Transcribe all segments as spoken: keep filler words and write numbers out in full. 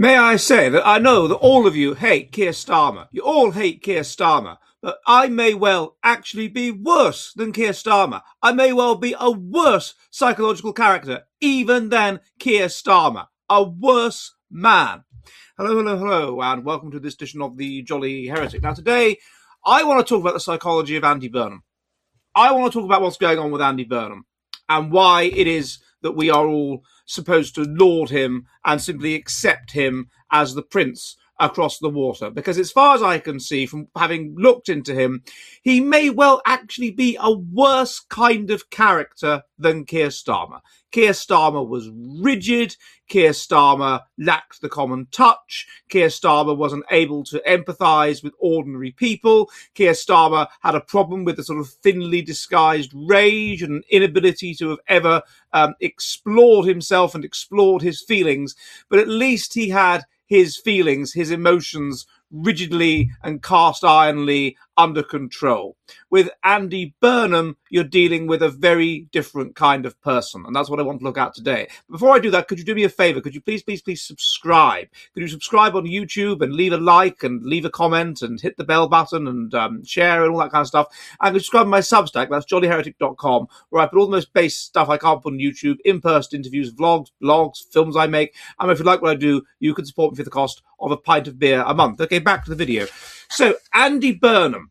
May I say that I know that all of you hate Keir Starmer. You all hate Keir Starmer. But I may well actually be worse than Keir Starmer. I may well be a worse psychological character even than Keir Starmer. A worse man. Hello, hello, hello, and welcome to this edition of The Jolly Heretic. Now today, I want to talk about the psychology of Andy Burnham. I want to talk about what's going on with Andy Burnham and why it is that we are all supposed to laud him and simply accept him as the prince across the water. Because as far as I can see from having looked into him, he may well actually be a worse kind of character than Keir Starmer. Keir Starmer was rigid. Keir Starmer lacked the common touch. Keir Starmer wasn't able to empathise with ordinary people. Keir Starmer had a problem with the sort of thinly disguised rage and inability to have ever um, explored himself and explored his feelings. But at least he had his feelings, his emotions, rigidly and cast ironly under control. With Andy Burnham, you're dealing with a very different kind of person, and that's what I want to look at today. Before I do that, could you do me a favour? Could you please, please, please subscribe? Could you subscribe on YouTube and leave a like and leave a comment and hit the bell button and um, share and all that kind of stuff? And subscribe to my Substack, that's jolly heretic dot com, where I put all the most base stuff I can't put on YouTube, in-person interviews, vlogs, blogs, films I make. And if you like what I do, you can support me for the cost of a pint of beer a month. Okay, back to the video. So, Andy Burnham.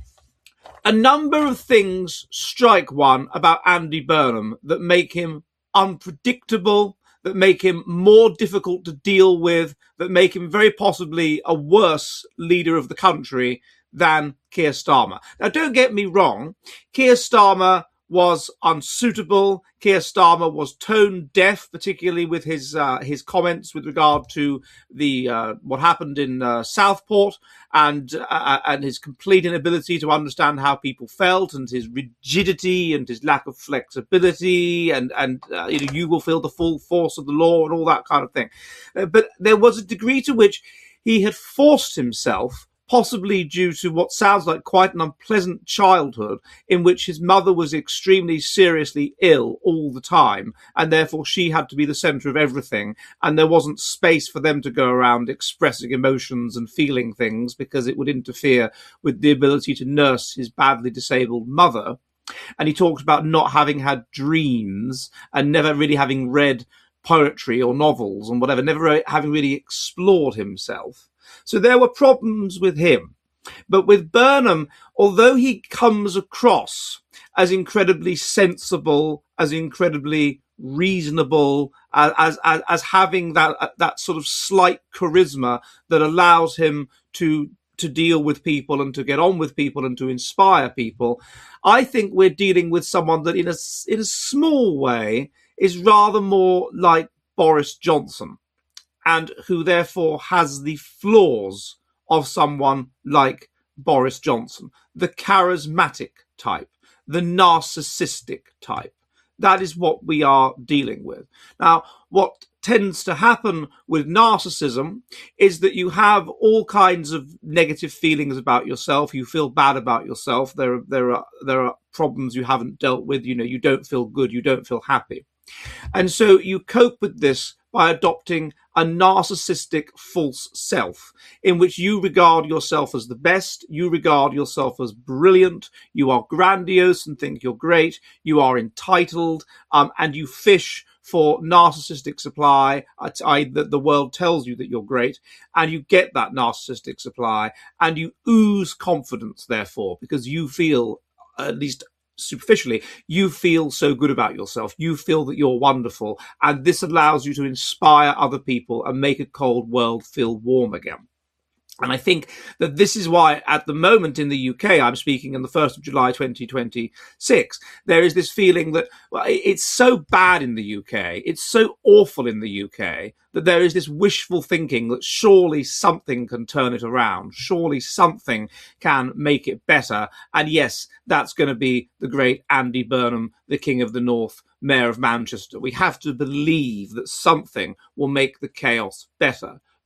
A number of things strike one about Andy Burnham that make him unpredictable, that make him more difficult to deal with, that make him very possibly a worse leader of the country than Keir Starmer. Now, don't get me wrong. Keir Starmer was unsuitable. Keir Starmer was tone deaf, particularly with his uh, his comments with regard to the uh, what happened in uh, Southport and uh, and his complete inability to understand how people felt, and his rigidity and his lack of flexibility, and and uh, you know, you will feel the full force of the law and all that kind of thing. Uh, but there was a degree to which he had forced himself, possibly due to what sounds like quite an unpleasant childhood in which his mother was extremely seriously ill all the time, and therefore she had to be the centre of everything, and there wasn't space for them to go around expressing emotions and feeling things because it would interfere with the ability to nurse his badly disabled mother. And he talked about not having had dreams and never really having read poetry or novels and whatever, never having really explored himself. So there were problems with him. But with Burnham, although he comes across as incredibly sensible, as incredibly reasonable, as as, as having that that sort of slight charisma that allows him to to deal with people and to get on with people and to inspire people, I think we're dealing with someone that in a, in a small way is rather more like Boris Johnson, and who therefore has the flaws of someone like Boris Johnson, the charismatic type, the narcissistic type. That is what we are dealing with. Now, what tends to happen with narcissism is that you have all kinds of negative feelings about yourself. You feel bad about yourself. There, there are, there are problems you haven't dealt with. You know, you don't feel good. You don't feel happy. And so you cope with this by adopting a narcissistic false self in which you regard yourself as the best, you regard yourself as brilliant, you are grandiose and think you're great, you are entitled, um, and you fish for narcissistic supply, that is the world tells you that you're great, and you get that narcissistic supply, and you ooze confidence, therefore, because you feel, at least superficially, you feel so good about yourself. You feel that you're wonderful. And this allows you to inspire other people and make a cold world feel warm again. And I think that this is why at the moment in the U K, I'm speaking on the first of July, twenty twenty-six, there is this feeling that well, it's so bad in the U K, it's so awful in the U K, that there is this wishful thinking that surely something can turn it around. Surely something can make it better. And yes, that's going to be the great Andy Burnham, the King of the North, Mayor of Manchester. We have to believe that something will make the chaos better.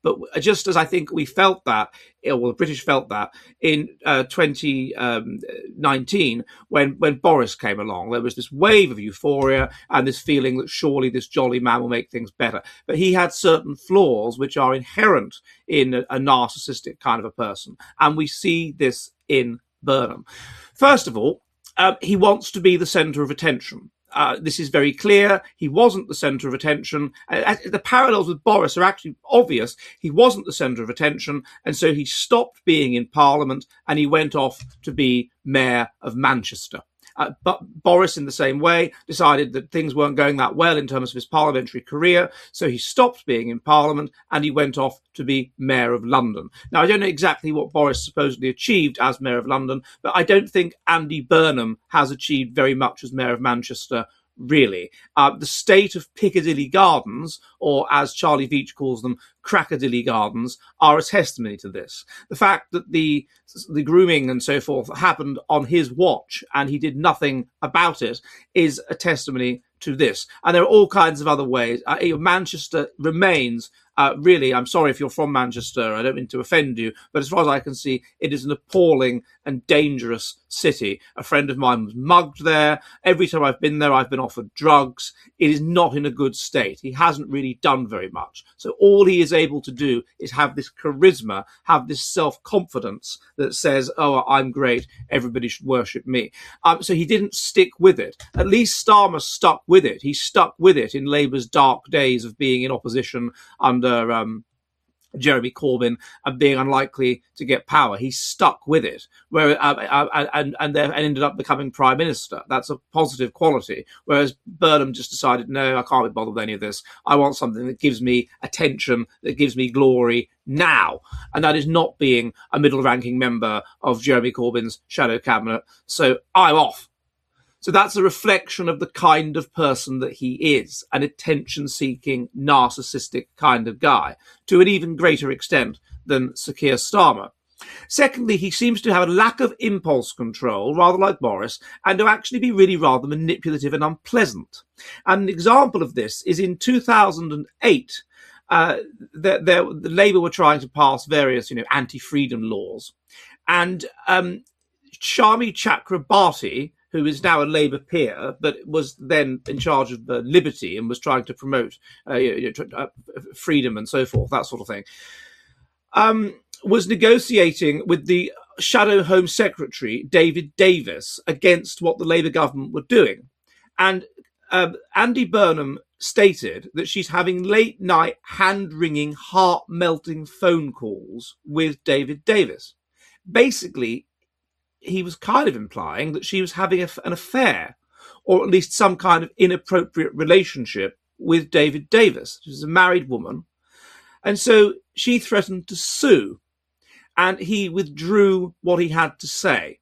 But just as I think we felt that, or the British felt that in uh, twenty nineteen, when, when Boris came along, there was this wave of euphoria and this feeling that surely this jolly man will make things better. But he had certain flaws which are inherent in a, a narcissistic kind of a person. And we see this in Burnham. First of all, uh, he wants to be the centre of attention. Uh, this is very clear. He wasn't the centre of attention. Uh, the parallels with Boris are actually obvious. He wasn't the centre of attention, and so he stopped being in Parliament and he went off to be Mayor of Manchester. Uh, but Boris, in the same way, decided that things weren't going that well in terms of his parliamentary career, so he stopped being in Parliament and he went off to be Mayor of London. Now, I don't know exactly what Boris supposedly achieved as Mayor of London, but I don't think Andy Burnham has achieved very much as Mayor of Manchester, really. Uh, the state of Piccadilly Gardens, or as Charlie Veitch calls them, Crackadilly Gardens, are a testimony to this. The fact that the the grooming and so forth happened on his watch and he did nothing about it is a testimony to this. And there are all kinds of other ways. Uh, Manchester remains, uh, really, I'm sorry if you're from Manchester, I don't mean to offend you, but as far as I can see, it is an appalling and dangerous city. A friend of mine was mugged there. Every time I've been there, I've been offered drugs. It is not in a good state. He hasn't really done very much. So all he is able to do is have this charisma, have this self-confidence that says, oh, I'm great, everybody should worship me. Um, so he didn't stick with it. At least Starmer stuck with it. He stuck with it in Labour's dark days of being in opposition under um, Jeremy Corbyn and being unlikely to get power. He stuck with it, where uh, uh, and and, and ended up becoming prime minister. That's a positive quality. Whereas Burnham just decided, no, I can't be bothered with any of this. I want something that gives me attention, that gives me glory now, and that is not being a middle-ranking member of Jeremy Corbyn's shadow cabinet. So I'm off. So that's a reflection of the kind of person that he is, an attention-seeking, narcissistic kind of guy, to an even greater extent than Sir Keir Starmer. Secondly, he seems to have a lack of impulse control, rather like Boris, and to actually be really rather manipulative and unpleasant. And an example of this is in two thousand eight, uh, the, the, the Labour were trying to pass various, you know, anti-freedom laws. And um, Shami Chakrabarti, who is now a Labour peer, but was then in charge of uh, Liberty and was trying to promote uh, you know, uh, freedom and so forth, that sort of thing, um, was negotiating with the Shadow Home Secretary, David Davis, against what the Labour government were doing. And um, Andy Burnham stated that she's having late-night, hand-wringing, heart-melting phone calls with David Davis. Basically, he was kind of implying that she was having a, an affair, or at least some kind of inappropriate relationship with David Davis. She was a married woman. And so she threatened to sue, and he withdrew what he had to say.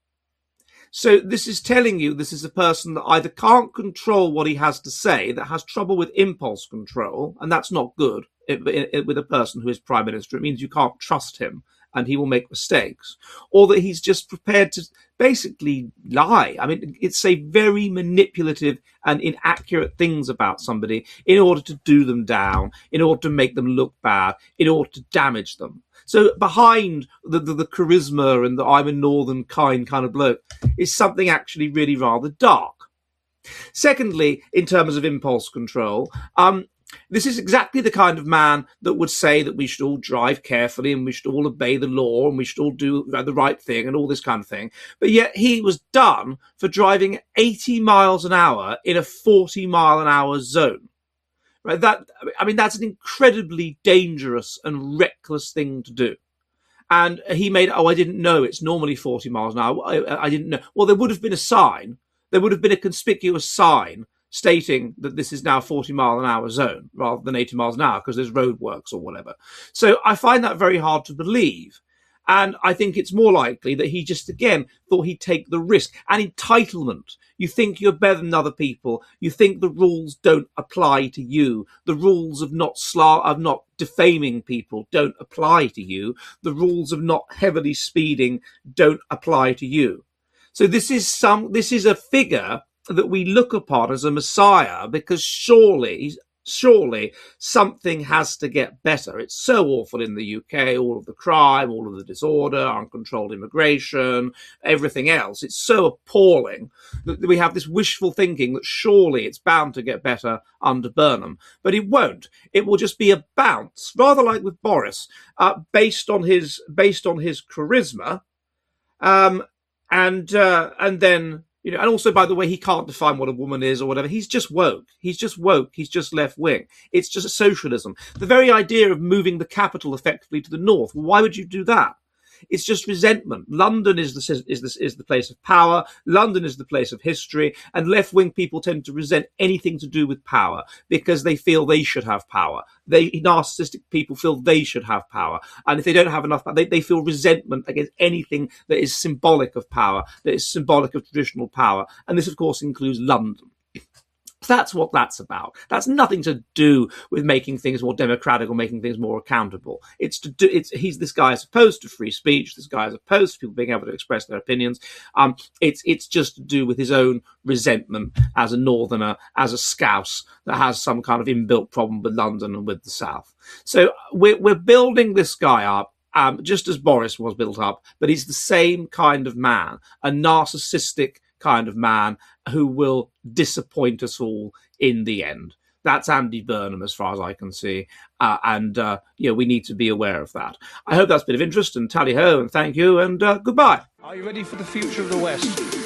So this is telling you this is a person that either can't control what he has to say, that has trouble with impulse control, and that's not good it, it, it, with a person who is prime minister. It means you can't trust him and he will make mistakes, or that he's just prepared to basically lie. I mean, it's say very manipulative and inaccurate things about somebody in order to do them down, in order to make them look bad, in order to damage them. So behind the, the, the charisma and the I'm a northern kind kind of bloke is something actually really rather dark. Secondly, in terms of impulse control, um, this is exactly the kind of man that would say that we should all drive carefully and we should all obey the law and we should all do the right thing and all this kind of thing. But yet he was done for driving eighty miles an hour in a forty mile an hour zone. Right? That, I mean, that's an incredibly dangerous and reckless thing to do. And he made, oh, I didn't know it's normally forty miles an hour. I, I didn't know. Well, there would have been a sign. There would have been a conspicuous sign stating that this is now forty mile an hour zone rather than eighty miles an hour because there's roadworks or whatever. So I find that very hard to believe. And I think it's more likely that he just, again, thought he'd take the risk. And entitlement. You think you're better than other people. You think the rules don't apply to you. The rules of not sla- of not defaming people don't apply to you. The rules of not heavily speeding don't apply to you. So this is some, this is a figure that we look upon as a messiah because surely surely something has to get better. It's so awful in the U K, all of the crime, all of the disorder, uncontrolled immigration, everything else. It's so appalling that we have this wishful thinking that surely it's bound to get better under Burnham. But it won't. It will just be a bounce, rather like with Boris, uh, based on his based on his charisma, um, and uh, and then. You know, and also, by the way, he can't define what a woman is or whatever. He's just woke. He's just woke. He's just left wing. It's just socialism. The very idea of moving the capital effectively to the north. Why would you do that? It's just resentment. London is the is the is the place of power. London is the place of history, and left-wing people tend to resent anything to do with power because they feel they should have power. They narcissistic people feel they should have power, and if they don't have enough power, they, they feel resentment against anything that is symbolic of power, that is symbolic of traditional power, and this, of course, includes London. That's what that's about. That's nothing to do with making things more democratic or making things more accountable. It's to do. It's he's this guy is opposed to free speech. This guy is opposed to people being able to express their opinions. Um, it's it's just to do with his own resentment as a northerner, as a scouse that has some kind of inbuilt problem with London and with the South. So we're we're building this guy up. Um, just as Boris was built up, but he's the same kind of man, a narcissistic kind of man who will disappoint us all in the end. That's Andy Burnham, as far as I can see, uh, and uh, yeah, we need to be aware of that. I hope that's a bit of interest, and tally ho, and thank you, and uh, goodbye. Are you ready for the future of the West?